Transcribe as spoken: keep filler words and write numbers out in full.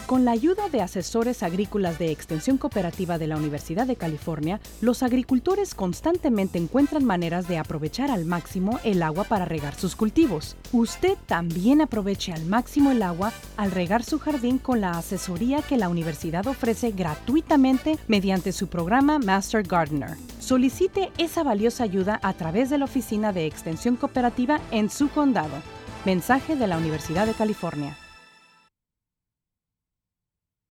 Con la ayuda de asesores agrícolas de Extensión Cooperativa de la Universidad de California, los agricultores constantemente encuentran maneras de aprovechar al máximo el agua para regar sus cultivos. Usted también aproveche al máximo el agua al regar su jardín con la asesoría que la universidad ofrece gratuitamente mediante su programa Master Gardener. Solicite esa valiosa ayuda a través de la Oficina de Extensión Cooperativa en su condado. Mensaje de la Universidad de California.